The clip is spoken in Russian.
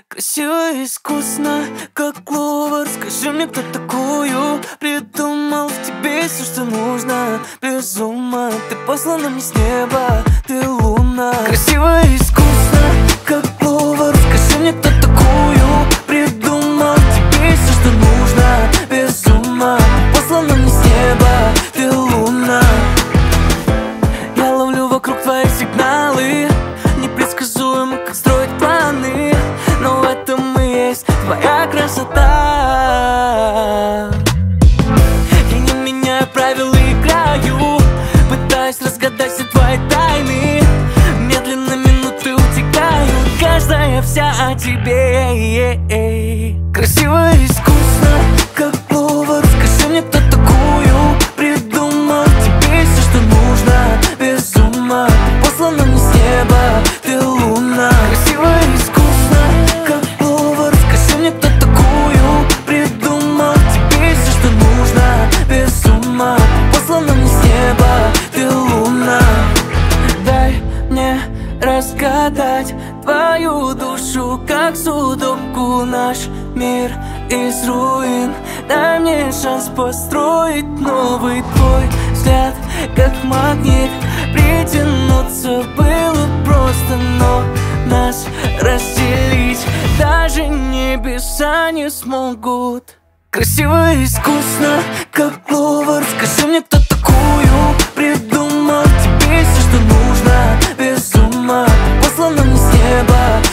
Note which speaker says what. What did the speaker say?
Speaker 1: Красиво и искусно, как кловер. Скажи мне, кто такую придумал? В тебе все, что нужно, без ума. Ты послана мне с неба, ты луна. Красиво и искусно, как кловер. Скажи мне, кто такую придумал? В тебе все, что нужно, без ума. Ты послана мне с неба, ты луна. Я ловлю вокруг твои сигналы, непредсказуемо, как строить планы. Но в этом и есть твоя красота. Я не меняю правила, играю, пытаюсь разгадать все твои тайны. Медленно минуты утекают, каждая вся о тебе. Красиво и искусно, как повар. Скажи мне, кто такую придумал? Тебе все, что нужно, без ума. Ты послана мне с неба, ты луна. Красиво и искусно, как повар. Скажи мне, кто такую придумал? Тебе все, что нужно, без ума. Ты послана мне с неба, ты луна. Дай мне разгадать твою душу, как судоку, наш мир из руин. Дай мне шанс построить новый. Твой взгляд, как магнит, притянуться было просто, но нас разделить даже небеса не смогут. Красиво и искусно, как кловер. Скажи мне, кто такую придумал? Тебе все, что нужно, без ума. Ты послана мне с неба,